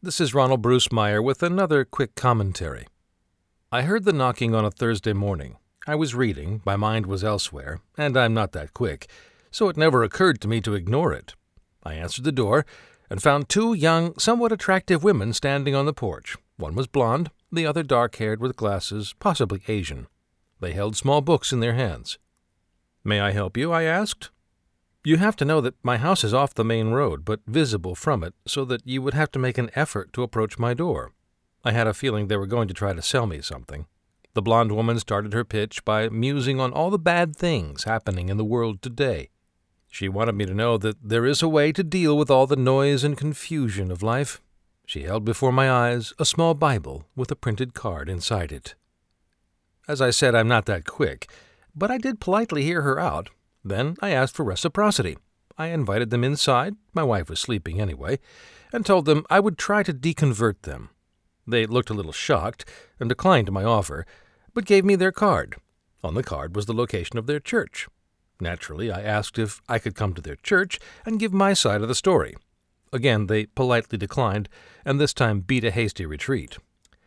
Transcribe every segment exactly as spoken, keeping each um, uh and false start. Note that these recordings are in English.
This is Ronald Bruce Meyer with another quick commentary. I heard the knocking on a Thursday morning. I was reading, my mind was elsewhere, and I'm not that quick, so it never occurred to me to ignore it. I answered the door and found two young, somewhat attractive women standing on the porch. One was blonde, the other dark-haired with glasses, possibly Asian. They held small books in their hands. "May I help you?" I asked. "You have to know that my house is off the main road, but visible from it, so that you would have to make an effort to approach my door." I had a feeling they were going to try to sell me something. The blonde woman started her pitch by musing on all the bad things happening in the world today. She wanted me to know that there is a way to deal with all the noise and confusion of life. She held before my eyes a small Bible with a printed card inside it. As I said, I'm not that quick, but I did politely hear her out. Then I asked for reciprocity. I invited them inside, my wife was sleeping anyway, and told them I would try to deconvert them. They looked a little shocked and declined my offer, but gave me their card. On the card was the location of their church. Naturally, I asked if I could come to their church and give my side of the story. Again, they politely declined, and this time beat a hasty retreat.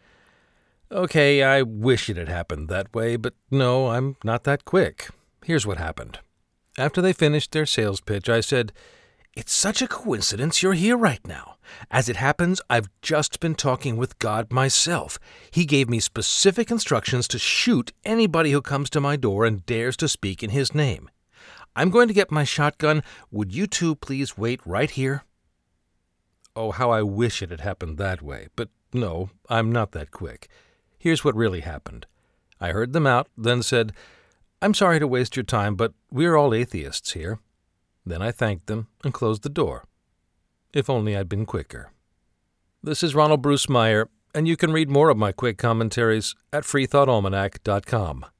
Okay, I wish it had happened that way, but no, I'm not that quick. Here's what happened. After they finished their sales pitch, I said, "It's such a coincidence you're here right now. As it happens, I've just been talking with God myself. He gave me specific instructions to shoot anybody who comes to my door and dares to speak in his name. I'm going to get my shotgun. Would you two please wait right here?" Oh, how I wish it had happened that way, but no, I'm not that quick. Here's what really happened. I heard them out, then said, "I'm sorry to waste your time, but we're all atheists here." Then I thanked them and closed the door. If only I'd been quicker. This is Ronald Bruce Meyer, and you can read more of my quick commentaries at free thought almanac dot com.